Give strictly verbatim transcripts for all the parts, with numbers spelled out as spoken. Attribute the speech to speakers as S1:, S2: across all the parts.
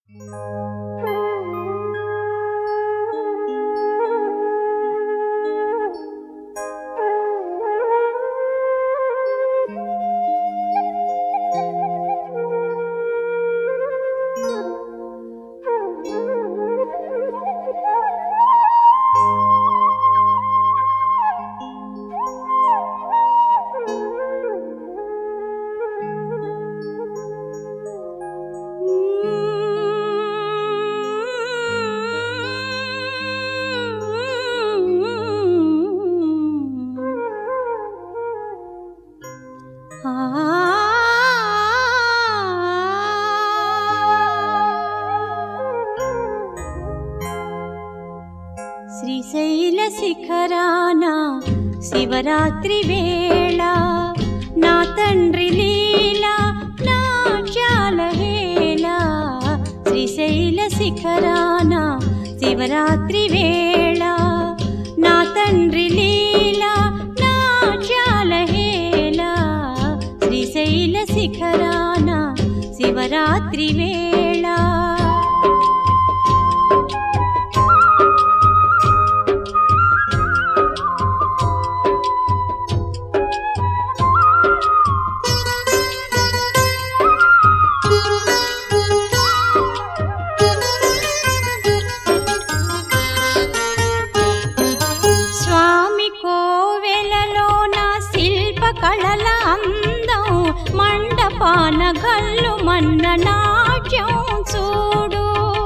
S1: శ్రీశైల శిఖరాన శివరాత్రి వేళ నా తండ్రి లీల నాట్యాల హేళ. శ్రీశైల శిఖరాన శివరాత్రి వేళ నా తండ్రి లీల నాట్యాల హేళ. శ్రీశైల శిఖరాన శివరాత్రి వేళ కళల అందం మండపాన గల్లు మన్న నాట్యం చూడు.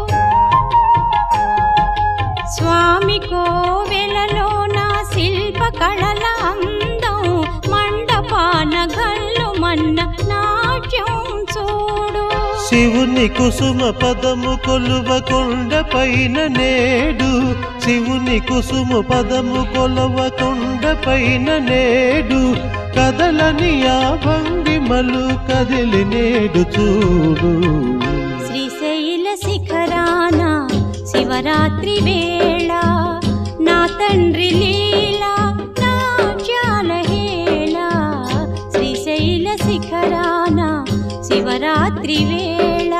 S1: స్వామి కోవెలలో నా శిల్ప కళల అందం మండపాన గల్లు మన్న నాట్యం చూడు.
S2: శివుని కుసుమ పదము కొలువ కొండ పైన నేడు. శివుని కుసుమ పదము కొలువ కొండ పైన నేడు. కదలని ఆ భంగిమలు కదిలి నేడు చూడు.
S1: శ్రీశైల శిఖరాన శివరాత్రి వేళ నా తండ్రి లీల నాట్యాల హేళ. శ్రీశైల శిఖరాన శివరాత్రి వేళ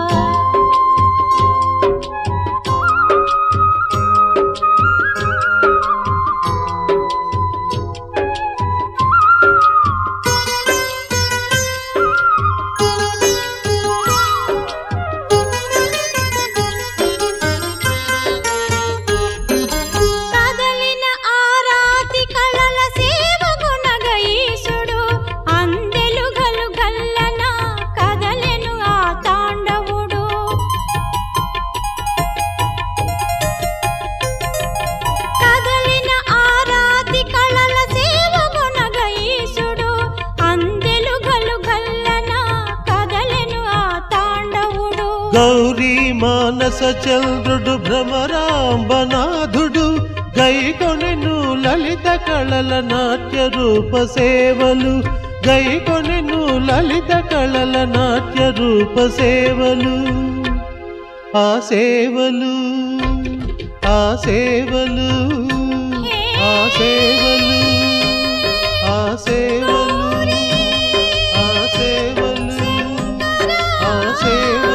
S2: గౌరీ మానస చంద్రుడు భ్రమరాంబనాథుడు గైకొనెను లలిత కళల నాట్య రూప సేవలు. గైకొనెను లలిత కళల నాట్య రూప సేవలు. ఆ సేవలు ఆ సేవలు ఆ సేవలు ఆ సేవలు ఆ సేవలు ఆ సేవలు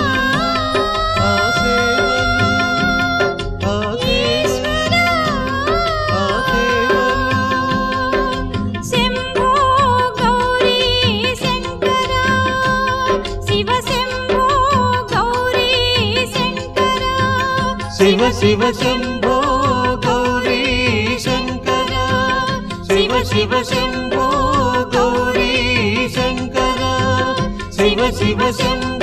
S2: శివ శివ శంభో గౌరీ శంకర. శివ శివ శంభో గౌరీ శంకర. శివ శివ శంభో